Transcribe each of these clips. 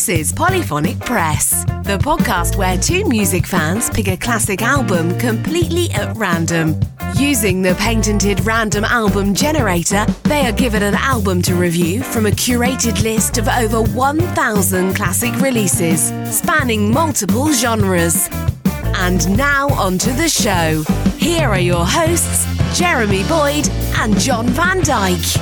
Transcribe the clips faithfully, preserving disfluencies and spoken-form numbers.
This is Polyphonic Press, the podcast where two music fans pick a classic album completely at random. Using the patented random album generator, they are given an album to review from a curated list of over one thousand classic releases, spanning multiple genres. And now onto the show. Here are your hosts, Jeremy Boyd and John Van Dyke.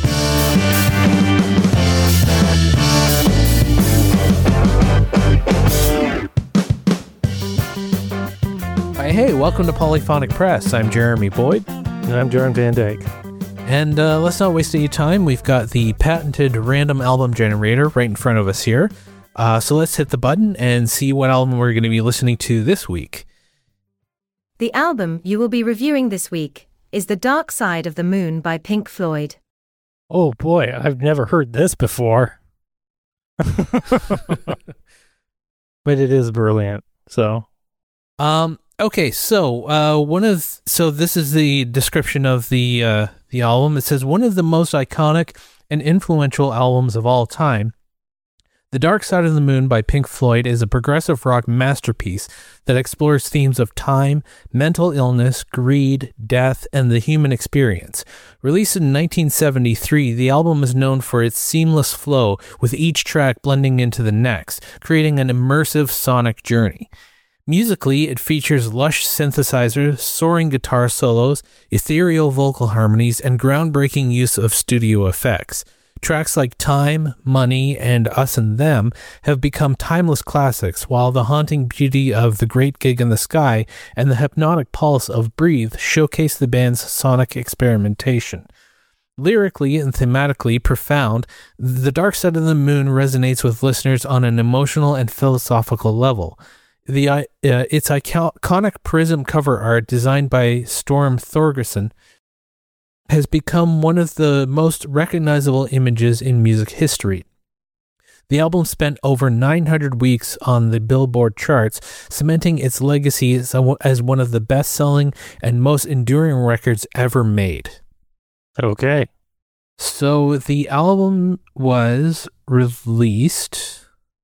Hey, welcome to Polyphonic Press. I'm Jeremy Boyd. And I'm John Van Dyke. And uh, let's not waste any time. We've got the patented random album generator right in front of us here. Uh, so let's hit the button and see what album we're going to be listening to this week. The album you will be reviewing this week is The Dark Side of the Moon by Pink Floyd. Oh boy, I've never heard this before. But it is brilliant, so... Um... Okay, so uh, one of so this is the description of the uh, the album. It says, one of the most iconic and influential albums of all time, The Dark Side of the Moon by Pink Floyd is a progressive rock masterpiece that explores themes of time, mental illness, greed, death, and the human experience. Released in nineteen seventy-three, the album is known for its seamless flow, with each track blending into the next, creating an immersive sonic journey. Musically, it features lush synthesizers, soaring guitar solos, ethereal vocal harmonies, and groundbreaking use of studio effects. Tracks like Time, Money, and Us and Them have become timeless classics, while the haunting beauty of The Great Gig in the Sky and the hypnotic pulse of Breathe showcase the band's sonic experimentation. Lyrically and thematically profound, The Dark Side of the Moon resonates with listeners on an emotional and philosophical level. The uh, its iconic prism cover art, designed by Storm Thorgerson, has become one of the most recognizable images in music history. The album spent over nine hundred weeks on the Billboard charts, cementing its legacy as, as one of the best-selling and most enduring records ever made. Okay. So the album was released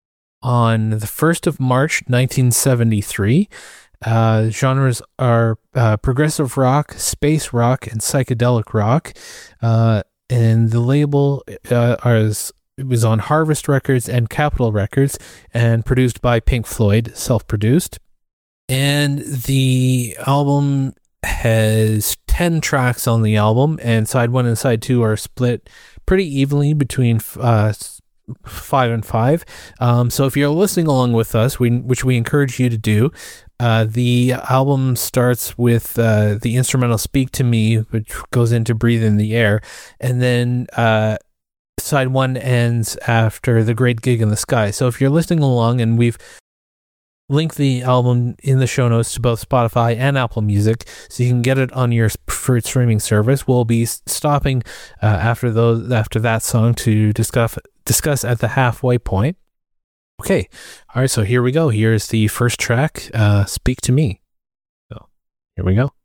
on the first of March, nineteen seventy-three. Uh, genres are uh, progressive rock, space rock, and psychedelic rock. Uh, and the label uh, is, it was on Harvest Records and Capitol Records, and produced by Pink Floyd, self-produced. And the album has ten tracks on the album, and side one and side two are split pretty evenly between uh, five and five. Um, so if you're listening along with us, we, which we encourage you to do, uh, the album starts with uh, the instrumental Speak to Me, which goes into Breathe in the Air, and then uh, side one ends after The Great Gig in the Sky. So if you're listening along, and we've linked the album in the show notes to both Spotify and Apple Music, so you can get it on your preferred streaming service. We'll be stopping uh, after those after that song to discuss discuss at the halfway point. Okay, all right. So here we go. Here's the first track, uh, "Speak to Me." So here we go.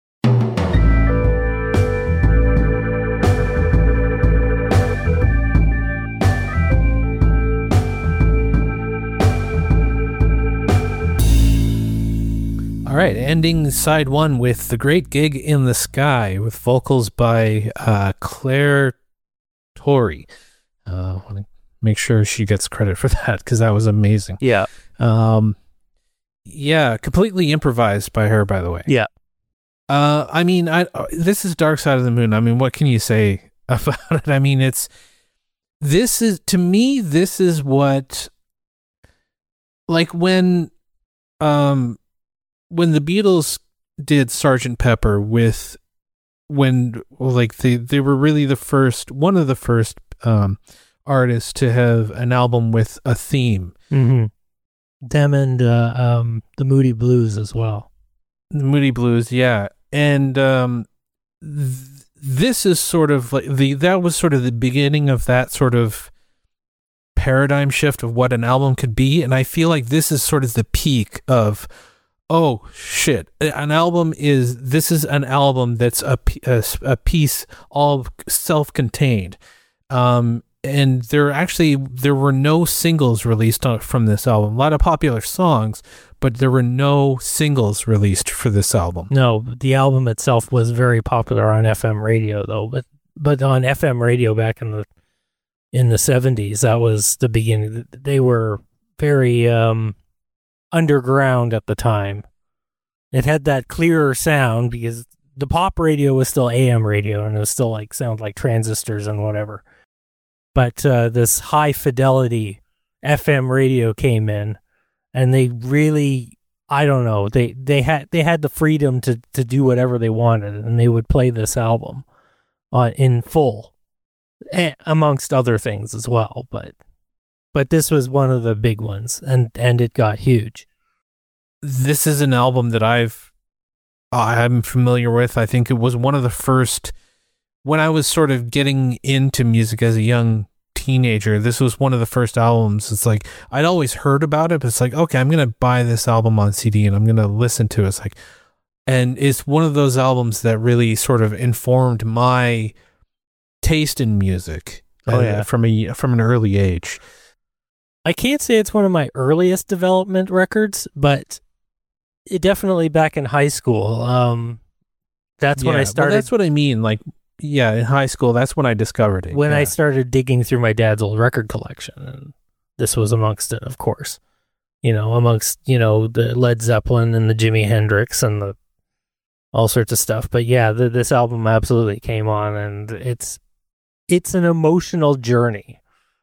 All right, ending side one with The Great Gig in the Sky, with vocals by uh, Claire Torrey. I uh, want to make sure she gets credit for that, because that was amazing. Yeah. Um, yeah, completely improvised by her, by the way. Yeah. Uh, I mean, I this is Dark Side of the Moon. I mean, what can you say about it? I mean, it's, this is, to me, this is what, like when, um, when the Beatles did Sergeant Pepper with, when, like, they, they were really the first, one of the first um, artists to have an album with a theme. Mm-hmm. Them and uh, um, the Moody Blues as well. The Moody Blues, yeah. And um, th- this is sort of like, the that was sort of the beginning of that sort of paradigm shift of what an album could be. And I feel like this is sort of the peak of, oh shit, an album is, this is an album that's a, a, a piece all self-contained. Um, and there actually there were no singles released on, from this album. A lot of popular songs, but there were no singles released for this album. No, the album itself was very popular on F M radio, though. But but on F M radio back in the in the seventies, that was the beginning. They were very um, underground at the time. It had that clearer sound because the pop radio was still A M radio, and it was still like sound like transistors and whatever. But uh, this high fidelity F M radio came in, and they really, I don't know, they they had they had the freedom to to do whatever they wanted, and they would play this album on in full, eh, amongst other things as well. But but this was one of the big ones, and and it got huge. This is an album that I've I'm familiar with. I think it was one of the first, when I was sort of getting into music as a young teenager, this was one of the first albums. It's like, I'd always heard about it, but it's like, okay, I'm going to buy this album on C D and I'm going to listen to it. It's like, and it's one of those albums that really sort of informed my taste in music. Oh, uh, yeah. from a, from an early age. I can't say it's one of my earliest development records, but it definitely back in high school. Um, that's when Yeah, I started. well, that's what I mean. Like, yeah, in high school, that's when I discovered it. when yeah. I started digging through my dad's old record collection, and this was amongst it, of course. You know, amongst, you know, the Led Zeppelin and the Jimi Hendrix and the all sorts of stuff. But yeah, the, this album absolutely came on, and it's it's an emotional journey.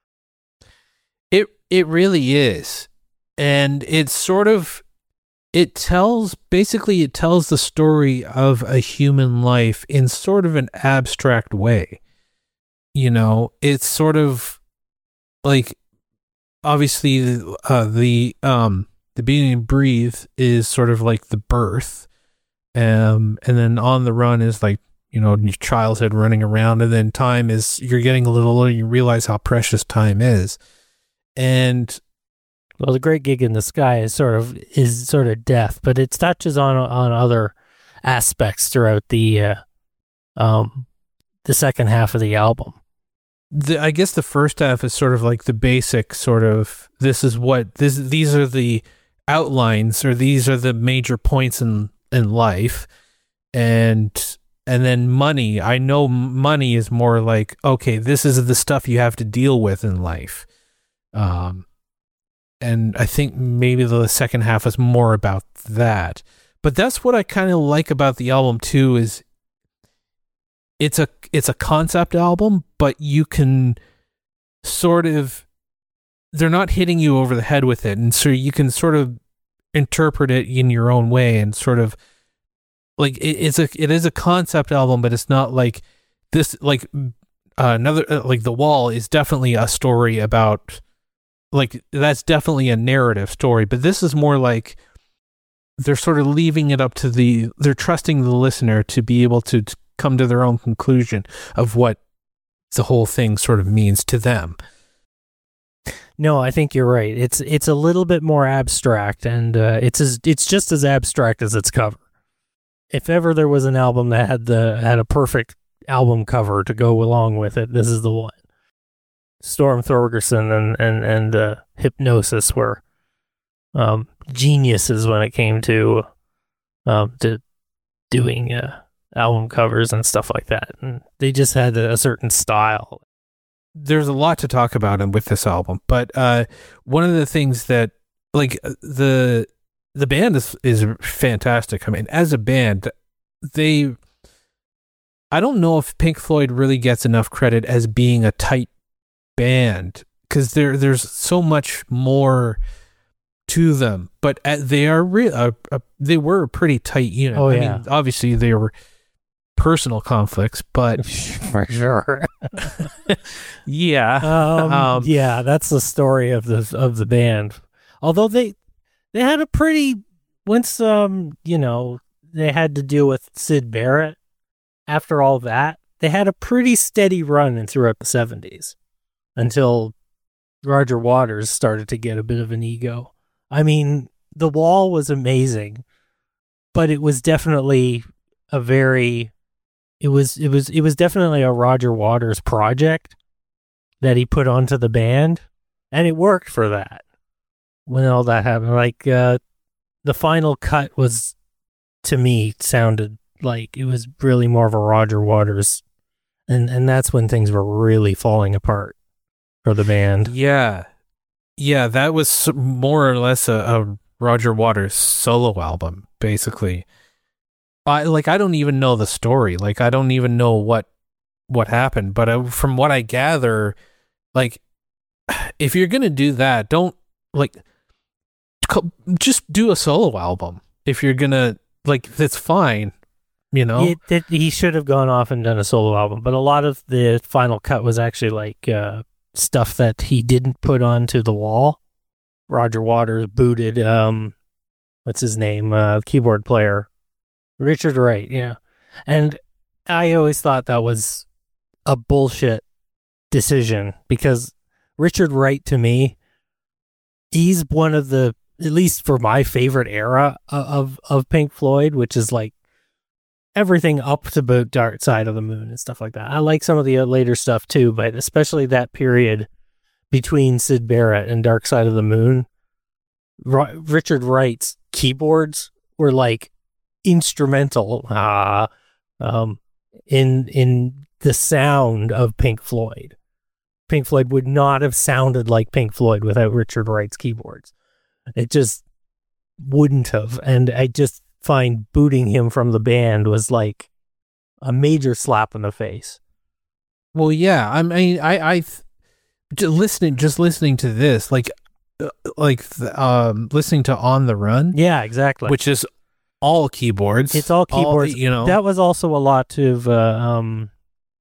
It it really is. And it's sort of, it tells, basically it tells the story of a human life in sort of an abstract way. You know, it's sort of like, obviously uh, the um the beginning of Breathe is sort of like the birth, um and then On the Run is like, you know, your childhood running around, and then Time is, you're getting a little older, you realize how precious time is. And Well, the Great Gig in the Sky is sort of is sort of death, but it touches on on other aspects throughout the uh, um the second half of the album. the, I guess the first half is sort of like the basic sort of, this is what this these are the outlines, or these are the major points in in life, and and then money. I know money is more like, okay, this is the stuff you have to deal with in life. Um, and I think maybe the second half is more about that. But that's what I kind of like about the album too, is it's a it's a concept album, but you can sort of, they're not hitting you over the head with it, and so you can sort of interpret it in your own way, and sort of like it, it's a it is a concept album, but it's not like this, like uh, another uh, like The Wall is definitely a story about, like, that's definitely a narrative story, but this is more like they're sort of leaving it up to the, they're trusting the listener to be able to, to come to their own conclusion of what the whole thing sort of means to them. No, I think you're right. It's it's a little bit more abstract, and uh, it's as it's just as abstract as its cover. If ever there was an album that had the had a perfect album cover to go along with it, this is the one. Storm Thorgerson and and and uh, Hypnosis were um, geniuses when it came to um, to doing uh, album covers and stuff like that, and they just had a, a certain style. There's a lot to talk about with this album, but uh, one of the things that, like, the the band is is fantastic. I mean, as a band, they, I don't know if Pink Floyd really gets enough credit as being a tight band, because there there's so much more to them, but uh, they are real. Uh, uh, they were a pretty tight unit. Oh, I yeah. mean, obviously they were personal conflicts, but For sure. yeah, Um, Um, yeah, that's the story of the of the band. Although they they had a pretty, once um you know they had to deal with Syd Barrett. After all that, they had a pretty steady run in throughout the seventies until Roger Waters started to get a bit of an ego. I mean, The Wall was amazing, but it was definitely a very It was it was it was definitely a Roger Waters project. that he put onto the band, and it worked for that. When all that happened, like uh, the final cut was, to me, sounded like it was really more of a Roger Waters, and and that's when things were really falling apart for the band. Yeah, yeah, that was more or less a, a Roger Waters solo album, basically. I like I don't even know the story. Like I don't even know what what happened. But I, from what I gather, like if you're gonna do that, don't like co- just do a solo album. If you're gonna like, that's fine. You know, it, it, he should have gone off and done a solo album. But a lot of the final cut was actually like uh, stuff that he didn't put onto the wall. Roger Waters booted. Um, what's his name? Uh, keyboard player. Richard Wright, yeah. And I always thought that was a bullshit decision because Richard Wright, to me, he's one of the, at least for my favorite era of, of Pink Floyd, which is like everything up to about Dark Side of the Moon and stuff like that. I like some of the later stuff too, but especially that period between Syd Barrett and Dark Side of the Moon. R- Richard Wright's keyboards were like instrumental uh, um, in in the sound of Pink Floyd. Pink Floyd would not have sounded like Pink Floyd without Richard Wright's keyboards. It just wouldn't have. And I just find booting him from the band was like a major slap in the face. Well, yeah. I mean, I, I just listening, just listening to this, like, like, um, listening to On the Run. Yeah, exactly. Which is all keyboards. It's all keyboards. All, you know, that was also a lot of uh, um.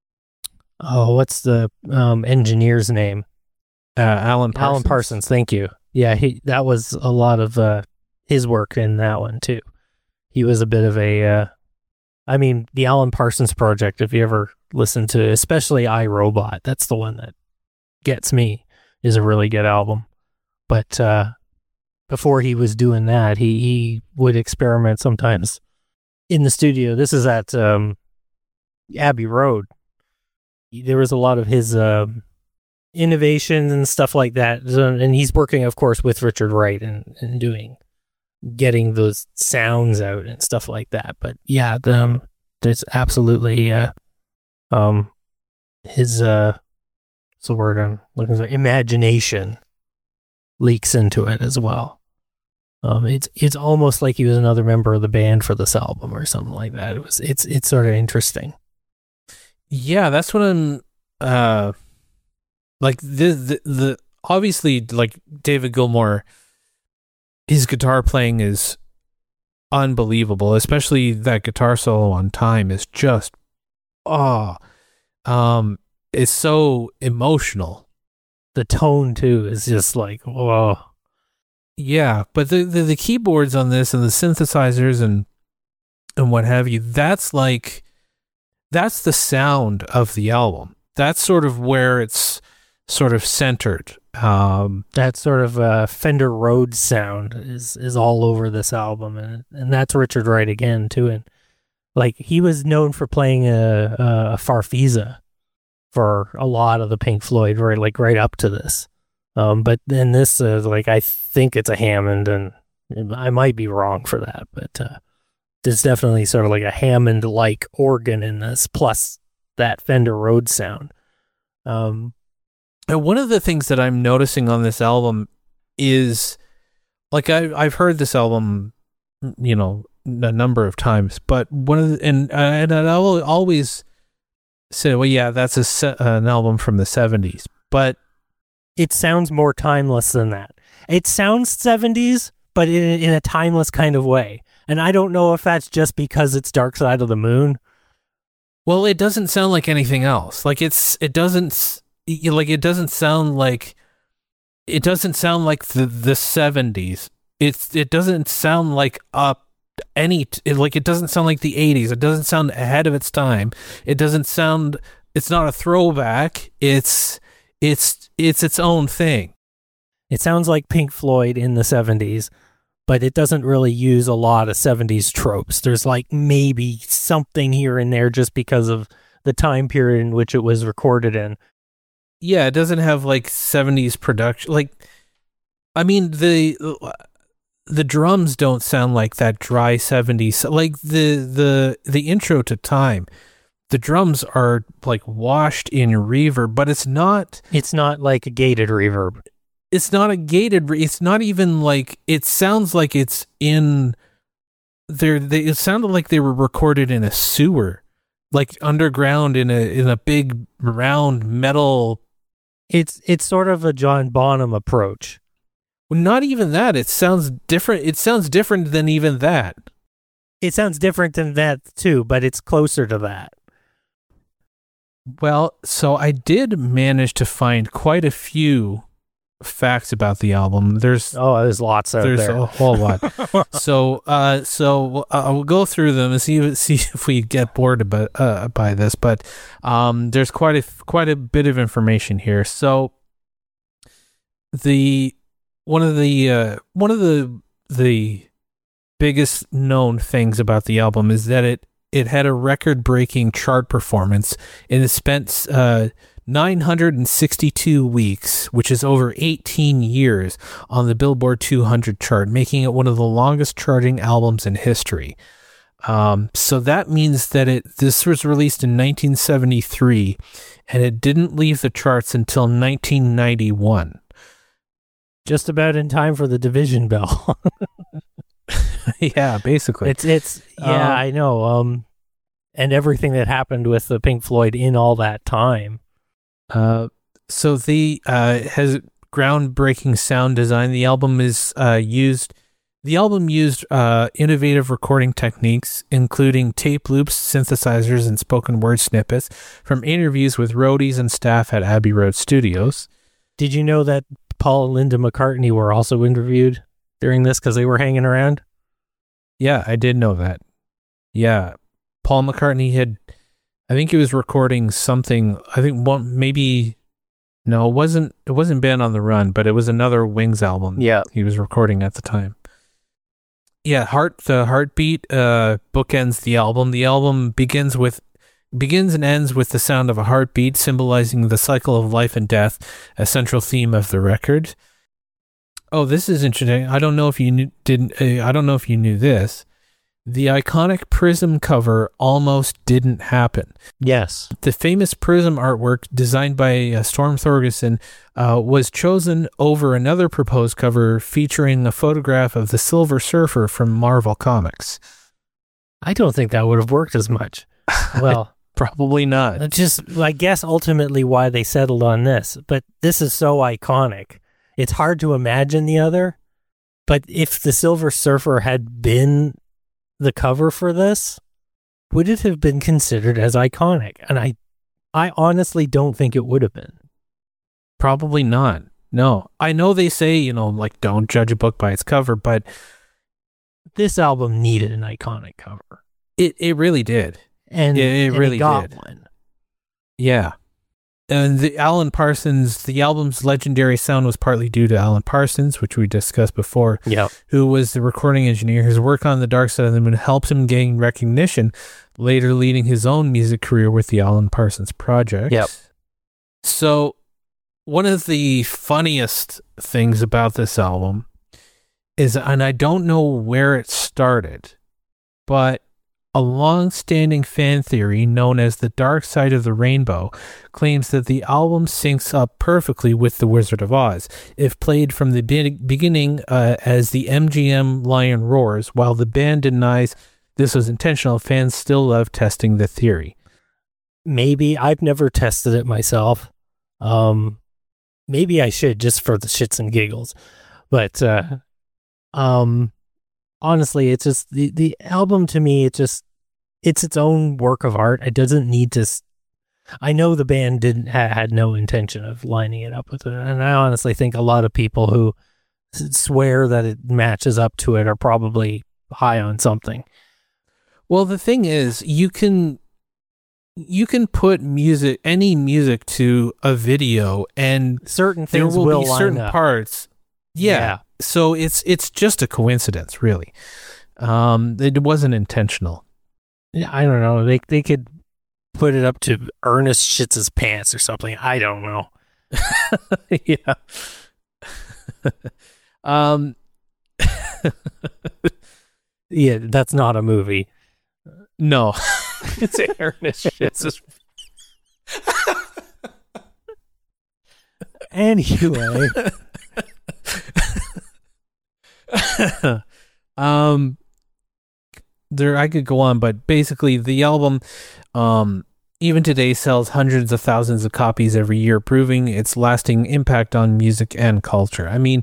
Oh, what's the um engineer's name? Uh, Alan Parsons. Alan Parsons. Thank you. Yeah, he that was a lot of uh, his work in that one too. He was a bit of a. Uh, I mean, the Alan Parsons Project. If you ever listen to, especially I, Robot, that's the one that gets me. Is a really good album, but. uh Before he was doing that, he, he would experiment sometimes in the studio. This is at um, Abbey Road. There was a lot of his uh, innovations and stuff like that. And he's working, of course, with Richard Wright and, and doing, getting those sounds out and stuff like that. But yeah, the, um, there's absolutely uh, um, his, uh, what's the word I'm looking for? Imagination leaks into it as well. Um, it's it's almost like he was another member of the band for this album or something like that. It was it's it's sort of interesting. Yeah, that's what I'm. Uh, like the, the the obviously like David Gilmour, his guitar playing is unbelievable. Especially that guitar solo on Time is just oh, um, it's so emotional. The tone too is just like whoa. Yeah, but the, the the keyboards on this and the synthesizers and and what have you, that's like that's the sound of the album. That's sort of where it's sort of centered. Um, that sort of uh, Fender Rhodes sound is is all over this album, and and that's Richard Wright again too. And like he was known for playing a a Farfisa for a lot of the Pink Floyd, right? Like right up to this. Um, but then this, uh, like, I think it's a Hammond, and I might be wrong for that, but uh, there's definitely sort of like a Hammond-like organ in this, plus that Fender Rhodes sound. Um, and one of the things that I'm noticing on this album is, like, I, I've heard this album, you know, a number of times, but one of the, and, uh, and I will always say, well, yeah, that's a se- uh, an album from the seventies, but it sounds more timeless than that. It sounds seventies, but in, in a timeless kind of way. And I don't know if that's just because it's Dark Side of the Moon. Well, it doesn't sound like anything else. Like it's, it doesn't, like it doesn't sound like, it doesn't sound like the, the seventies. It's, it doesn't sound like uh, any, it, like it doesn't sound like the eighties. It doesn't sound ahead of its time. It doesn't sound, it's not a throwback. It's, It's it's its own thing. It sounds like Pink Floyd in the seventies, but it doesn't really use a lot of seventies tropes. There's like maybe something here and there just because of the time period in which it was recorded in. Yeah, it doesn't have like seventies production. Like, I mean, the the drums don't sound like that dry seventies. Like the the the intro to Time, the drums are like washed in reverb, but it's not. It's not like a gated reverb. It's not a gated. It's not even like. It sounds like it's in. There, they. It sounded like they were recorded in a sewer, like underground in a in a big round metal. It's it's sort of a John Bonham approach. Well, not even that. It sounds different. It sounds different than even that. It sounds different than that too, but it's closer to that. Well, so I did manage to find quite a few facts about the album. There's oh, there's lots out there's there. a whole lot. so, uh, so uh, we'll go through them and see see if we get bored about uh, by this. But um, there's quite a quite a bit of information here. So, the one of the uh, one of the the biggest known things about the album is that it it had a record breaking chart performance, and it spent uh, nine hundred sixty-two weeks, which is over eighteen years, on the Billboard two hundred chart, making it one of the longest charting albums in history. Um, so that means that it this was released in nineteen seventy-three, and it didn't leave the charts until nineteen ninety-one. Just about in time for the Division Bell. Yeah, basically. It's it's yeah, um, I know. Um, and everything that happened with the Pink Floyd in all that time. Uh, so the uh has groundbreaking sound design. The album is uh used. The album used uh innovative recording techniques, including tape loops, synthesizers, and spoken word snippets from interviews with roadies and staff at Abbey Road Studios. Did you know that Paul and Linda McCartney were also interviewed during this because they were hanging around? Yeah, I did know that. Yeah, Paul McCartney had. I think he was recording something. I think one maybe. No, it wasn't. It wasn't Band on the Run, but it was another Wings album. Yeah, he was recording at the time. Yeah, heart. The heartbeat uh, bookends the album. The album begins with begins and ends with the sound of a heartbeat, symbolizing the cycle of life and death, a central theme of the record. Oh, this is interesting. I don't know if you knew, didn't. Uh, I don't know if you knew this. The iconic Prism cover almost didn't happen. Yes. The famous Prism artwork designed by uh, Storm Thorgerson uh, was chosen over another proposed cover featuring a photograph of the Silver Surfer from Marvel Comics. I don't think that would have worked as much. Well, probably not. Just, I guess, ultimately why they settled on this. But this is so iconic. It's hard to imagine the other. But if the Silver Surfer had been the cover for this, would it have been considered as iconic? And I I honestly don't think it would have been. Probably not. No. I know they say, you know, like, don't judge a book by its cover, but this album needed an iconic cover. It it really did. And it, it and really it got did. one. Yeah. And the Alan Parsons, the album's legendary sound was partly due to Alan Parsons, which we discussed before, yep. who was the recording engineer. His work on The Dark Side of the Moon helped him gain recognition, later leading his own music career with the Alan Parsons Project. Yep. So one of the funniest things about this album is, and I don't know where it started, but a long-standing fan theory known as the Dark Side of the Rainbow claims that the album syncs up perfectly with The Wizard of Oz if played from the be- beginning uh, as the M G M Lion roars. While the band denies this was intentional, fans still love testing the theory. Maybe. I've never tested it myself. Um, maybe I should, just for the shits and giggles. But uh, um. honestly, it's just the, the album to me, it just, it's its own work of art. It doesn't need to, I know the band didn't ha, had no intention of lining it up with it. And I honestly think a lot of people who swear that it matches up to it are probably high on something. Well, the thing is, you can, you can put music, any music to a video, and certain things there will, will be line certain up. parts. Yeah. yeah. So it's it's just a coincidence, really. Um, it wasn't intentional. I don't know. They they could put it up to Ernest shits his pants or something. I don't know. Yeah. um. Yeah, that's not a movie. No, it's Ernest Shits. Anyway, um, there I could go on, but basically the album, um, even today sells hundreds of thousands of copies every year, proving its lasting impact on music and culture. I mean,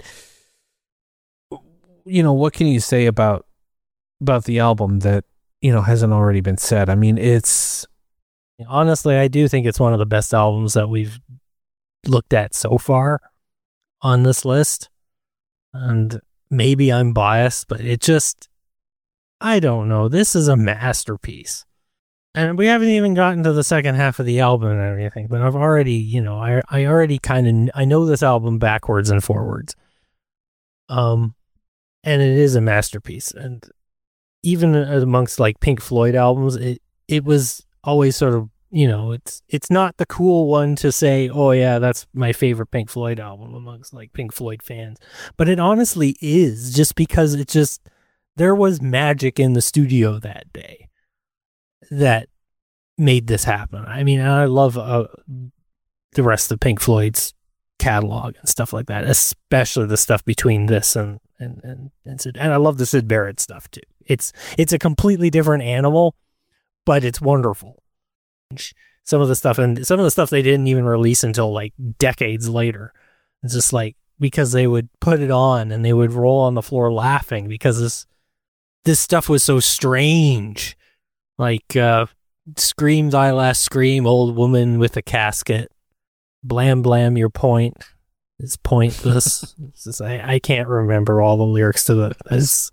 you know, what can you say about about the album that, you know, hasn't already been said? I mean, it's honestly, I do think it's one of the best albums that we've looked at so far on this list. And maybe I'm biased, but it just, I don't know. This is a masterpiece. And we haven't even gotten to the second half of the album and everything, but I've already, you know, I I already kind of, I know this album backwards and forwards. Um, and it is a masterpiece. And even amongst like Pink Floyd albums, it, it was always sort of, you know, it's it's not the cool one to say, oh yeah, that's my favorite Pink Floyd album amongst like Pink Floyd fans. But it honestly is, just because it just, there was magic in the studio that day that made this happen. I mean, I love uh, the rest of Pink Floyd's catalog and stuff like that, especially the stuff between this and and and and, Sid, and I love the Syd Barrett stuff too. It's it's a completely different animal, but it's wonderful. Some of the stuff and some of the stuff they didn't even release until like decades later. It's just like, because they would put it on and they would roll on the floor laughing because this this stuff was so strange. Like uh, Scream Thy Last Scream, Old Woman with a Casket, Blam Blam Your Point is Pointless. It's just, I, I can't remember all the lyrics to the this.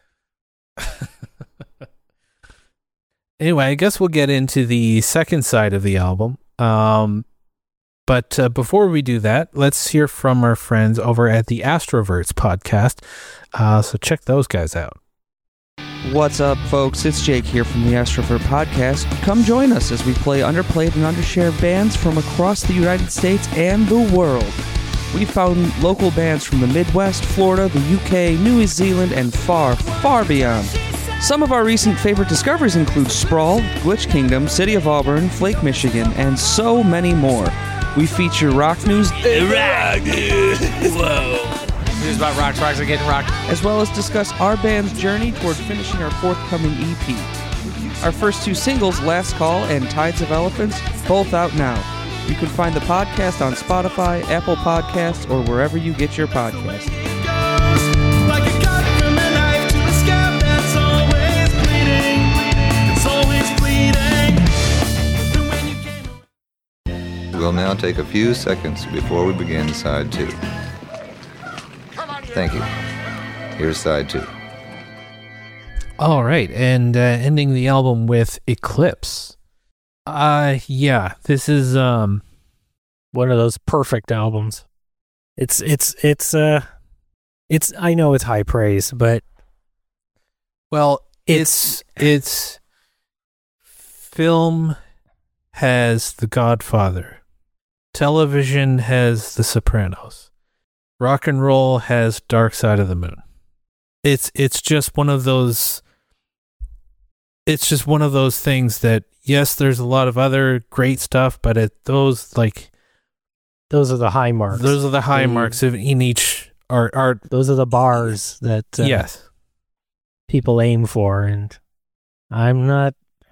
Anyway, I guess we'll get into the second side of the album. Um, but uh, before we do that, let's hear from our friends over at the Astroverts podcast. Uh, so check those guys out. What's up, folks? It's Jake here from the Astrovert podcast. Come join us as we play underplayed and undershared bands from across the United States and the world. We found local bands from the Midwest, Florida, the U K, New Zealand, and far, far beyond. Some of our recent favorite discoveries include Sprawl, Glitch Kingdom, City of Auburn, Flake, Michigan, and so many more. We feature rock news, rock news, whoa, news about rock tracks are getting rocked, as well as discuss our band's journey toward finishing our forthcoming E P. Our first two singles, Last Call and Tides of Elephants, both out now. You can find the podcast on Spotify, Apple Podcasts, or wherever you get your podcasts. We'll now take a few seconds before we begin side two. Thank you. Here's side two. All right, and uh, ending the album with Eclipse. Uh, yeah, this is um one of those perfect albums. It's it's it's uh it's I know it's high praise, but well, it's it's, it's film has The Godfather. Television has The Sopranos. Rock and roll has Dark Side of the Moon. It's it's just one of those it's just one of those things that, yes, there's a lot of other great stuff, but it those like those are the high marks. Those are the high they, marks of in each art art those are the bars that uh, yes, people aim for, and I'm not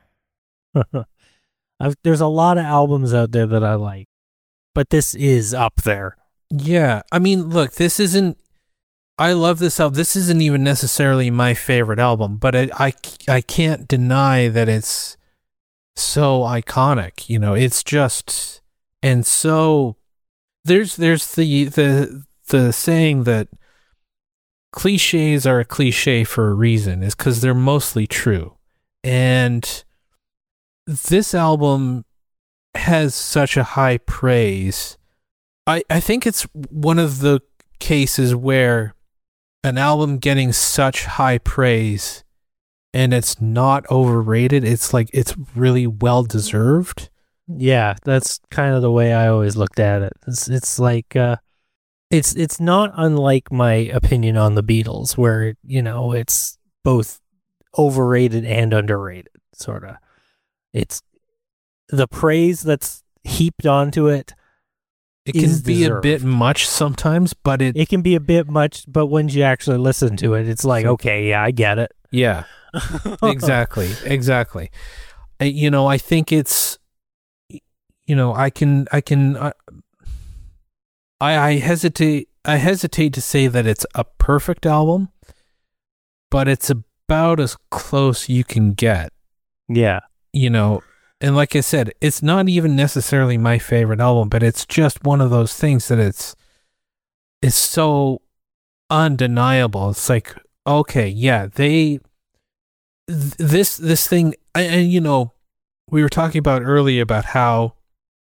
I've, there's a lot of albums out there that I like, but this is up there. Yeah, I mean, look, this isn't, I love this album. This isn't even necessarily my favorite album, but I, I, I can't deny that it's so iconic. You know, it's just, and so there's, there's the, the, the saying that cliches are a cliche for a reason, is because they're mostly true. And this album has such a high praise. I, I think it's one of the cases where an album getting such high praise and it's not overrated. It's like, it's really well deserved. Yeah, that's kind of the way I always looked at it. It's it's like uh, it's it's not unlike my opinion on the Beatles, where you know it's both overrated and underrated, sort of. It's the praise that's heaped onto it. It can be deserved. a bit much sometimes, but it It can be a bit much, but when you actually listen to it, it's like, okay, yeah, I get it. yeah, exactly, exactly. I, you know, I think it's. You know, I can, I can, uh, I, I hesitate, I hesitate to say that it's a perfect album, but it's about as close you can get. Yeah. You know, and like I said, it's not even necessarily my favorite album, but it's just one of those things that it's, it's so undeniable. It's like, okay, yeah, they, th- this, this thing, and you know, we were talking about earlier about how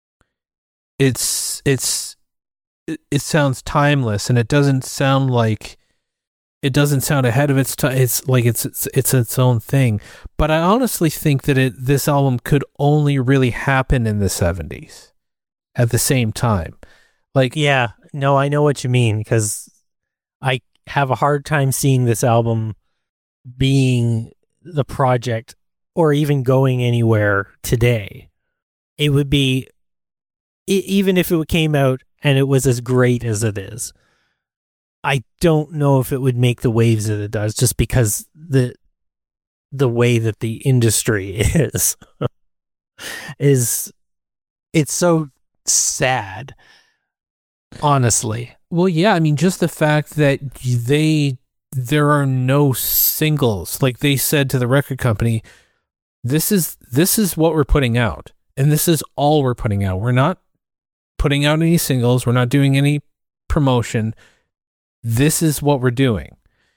It's it's it, it sounds timeless, and it doesn't sound like it doesn't sound ahead of its time. It's like it's, it's it's its own thing. But I honestly think that it this album could only really happen in the seventies at the same time. Like Yeah, no, I know what you mean, because I have a hard time seeing this album being the project or even going anywhere today. It would be, e- even if it came out and it was as great as it is, I don't know if it would make the waves that it does, just because the the way that the industry is is it's so sad, honestly. Well, yeah, I mean, just the fact that they there are no singles. Like they said to the record company, this is this is what we're putting out, and this is all we're putting out. We're not putting out any singles. We're not doing any promotion. This is what we're doing.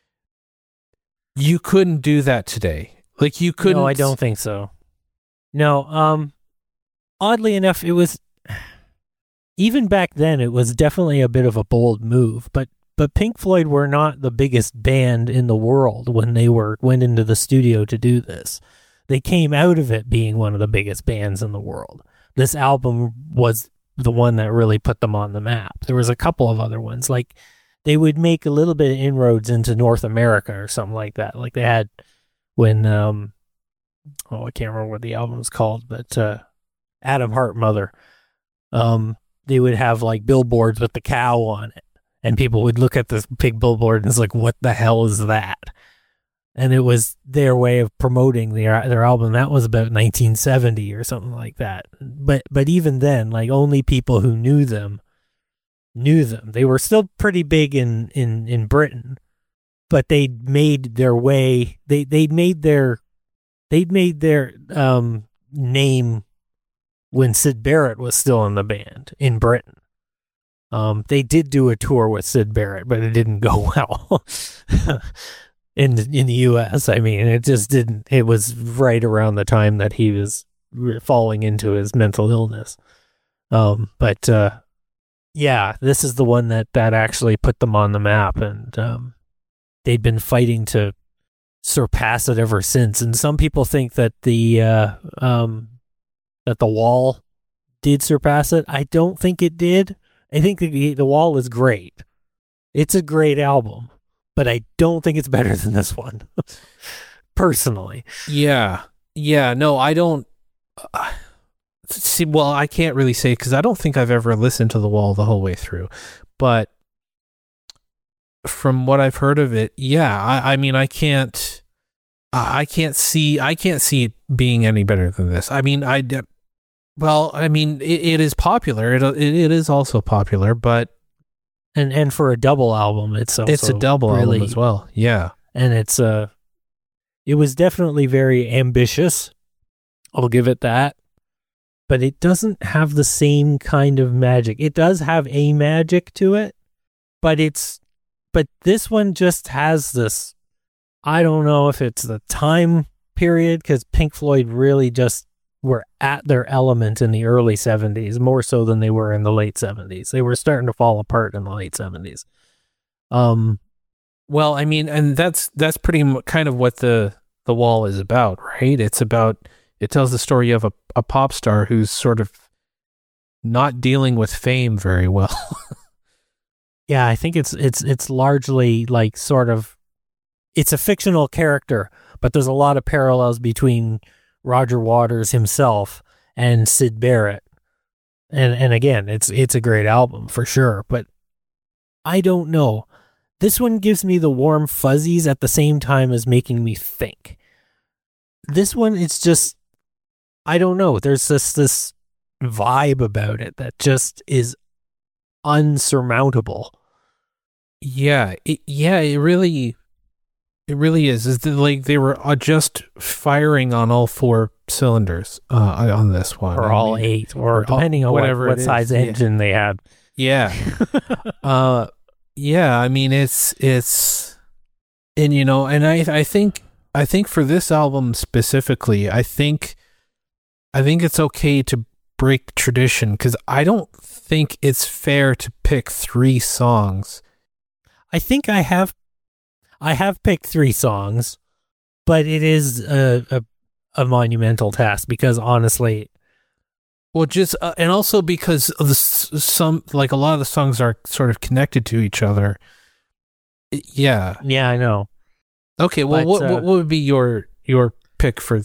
You couldn't do that today. Like you couldn't. No, I don't think so. No, um, oddly enough, it was, even back then, it was definitely a bit of a bold move, but but Pink Floyd were not the biggest band in the world when they were went into the studio to do this. They came out of it being one of the biggest bands in the world. This album was the one that really put them on the map. There was a couple of other ones, like they would make a little bit of inroads into North America or something like that. Like they had when, um, oh, I can't remember what the album was called, but uh, Adam Hart Mother. Um, they would have like billboards with the cow on it, and people would look at this big billboard and it's like, what the hell is that? And it was their way of promoting their their album. That was about nineteen seventy or something like that. But but even then, like only people who knew them knew them. They were still pretty big in, in, in Britain, but they made their way. They they made their they made their um, name when Syd Barrett was still in the band in Britain. Um, they did do a tour with Syd Barrett, but it didn't go well. In the, in the U S, I mean, it just didn't. It was right around the time that he was falling into his mental illness. Um, but uh, yeah, this is the one that, that actually put them on the map, and um, they'd been fighting to surpass it ever since. And some people think that the uh, um, that the Wall did surpass it. I don't think it did. I think the the Wall is great. It's a great album. But I don't think it's better than this one, personally. Yeah. Yeah. No, I don't. Uh, see, well, I can't really say because I don't think I've ever listened to The Wall the whole way through. But from what I've heard of it, yeah, I, I mean, I can't. I can't see. I can't see it being any better than this. I mean, I. Well, I mean, it, it is popular. It, it it is also popular, but. And and for a double album, it's also it's a double really, album as well. Yeah, and it's uh it was definitely very ambitious. I'll give it that, but it doesn't have the same kind of magic. It does have a magic to it, but it's but this one just has this. I don't know if it's the time period, because Pink Floyd really just were at their element in the early seventies, more so than they were in the late seventies. They were starting to fall apart in the late seventies. Um, well, I mean, and that's that's pretty m- kind of what the the Wall is about, right? It's about it tells the story of a, a pop star who's sort of not dealing with fame very well. Yeah, I think it's it's it's largely like sort of it's a fictional character, but there's a lot of parallels between Roger Waters himself and Syd Barrett. And and again, it's it's a great album for sure, but I don't know. This one gives me the warm fuzzies at the same time as making me think. This one, it's just, I don't know. There's this this vibe about it that just is unsurmountable. Yeah, it, yeah, it really, it really is. It's like they were uh, just firing on all four cylinders uh, on this one, or I all mean, eight, or, or depending all, on whatever what, what it size is. engine yeah. they had. Yeah, uh, yeah. I mean, it's it's, and you know, and I I think I think for this album specifically, I think I think it's okay to break tradition because I don't think it's fair to pick three songs. I think I have, I have picked three songs, but it is a a, a monumental task because honestly, well, just uh, and also because of the some like a lot of the songs are sort of connected to each other. Yeah, yeah, I know. Okay, well, But, what uh, what would be your your pick for?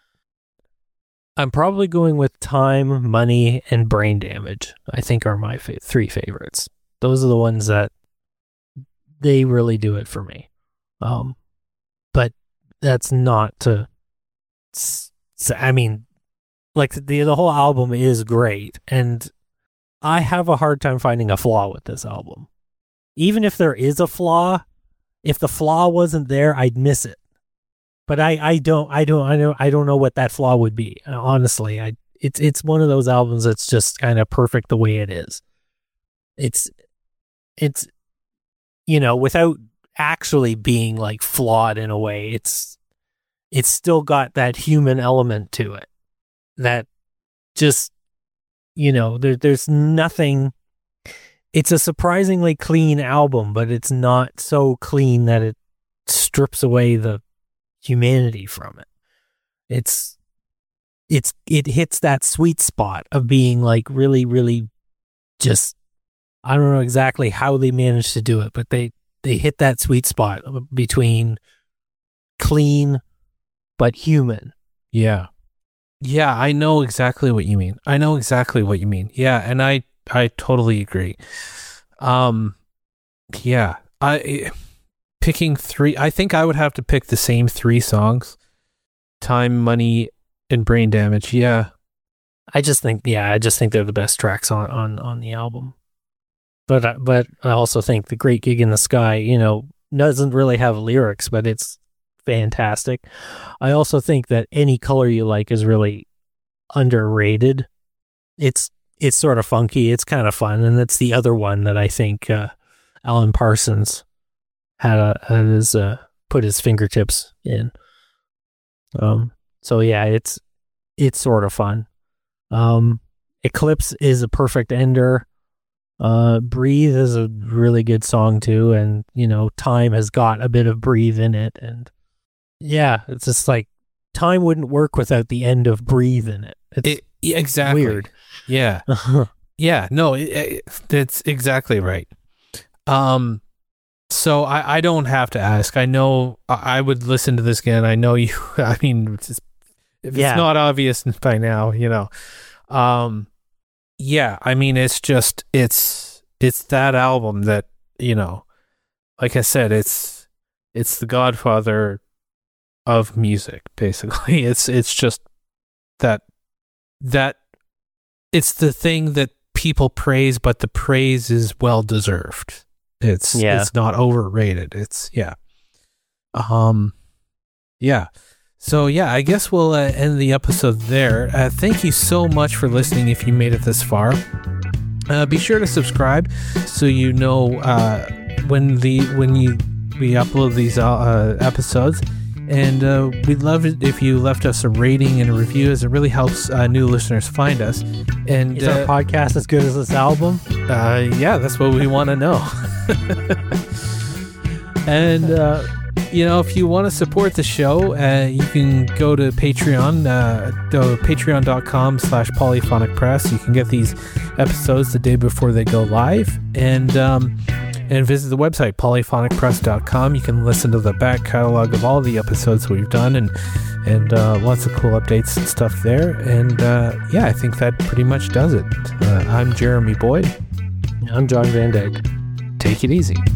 I'm probably going with Time, Money, and Brain Damage. I think are my fa- three favorites. Those are the ones that they really do it for me. Um, but that's not to. s- s- I mean, like the the whole album is great, and I have a hard time finding a flaw with this album. Even if there is a flaw, if the flaw wasn't there, I'd miss it. But I, I don't I don't I don't I don't know what that flaw would be. Honestly, I it's it's one of those albums that's just kind of perfect the way it is. It's it's you know, without actually being like flawed in a way, it's it's still got that human element to it. That just you know, there there's nothing. It's a surprisingly clean album, but it's not so clean that it strips away the humanity from it. It's it's it hits that sweet spot of being like really, really just I don't know exactly how they managed to do it, but they they hit that sweet spot between clean but human. Yeah, yeah, I know exactly what you mean. I know exactly what you mean. Yeah, and I I totally agree. Um, yeah, I picking three. I think I would have to pick the same three songs: Time, Money, and Brain Damage. Yeah, I just think, yeah, I just think they're the best tracks on on, on the album. But I, but I also think The Great Gig in the Sky, you know, doesn't really have lyrics, but it's fantastic. I also think that Any Color You Like is really underrated. It's it's sort of funky. It's kind of fun, and it's the other one that I think uh, Alan Parsons had a had his uh, put his fingertips in. Um. So yeah, it's it's sort of fun. Um, Eclipse is a perfect ender. Uh, Breathe is a really good song too, and you know, Time has got a bit of Breathe in it, and yeah, it's just like Time wouldn't work without the end of Breathe in it. It's it, yeah, exactly weird. Yeah, yeah, no, it, it, that's exactly right. Um, so I, I don't have to ask. I know I, I would listen to this again. I know you. I mean, it's just, if Yeah. it's not obvious by now, you know. Um, yeah, I mean, it's just it's it's that album that, you know, like I said, it's it's the Godfather of music. Basically, it's it's just that that. It's the thing that people praise, but the praise is well deserved. It's Yeah. it's not overrated. It's yeah. Um, yeah. So yeah, I guess we'll uh, end the episode there. Uh, thank you so much for listening. If you made it this far, uh, be sure to subscribe so you know uh, when the when you we upload these uh, episodes. And uh, we'd love it if you left us a rating and a review, as it really helps uh, new listeners find us. And Is uh, our podcast as good as this album? uh, yeah, that's what we want to know. And uh, you know, if you want to support the show, uh, you can go to Patreon, uh, go patreon.com slash polyphonic press. You can get these episodes the day before they go live, and um, and visit the website, polyphonic press dot com. You can listen to the back catalog of all the episodes we've done, and and uh, lots of cool updates and stuff there. And uh, yeah, I think that pretty much does it. Uh, I'm Jeremy Boyd. I'm John Van Dyke. Take it easy.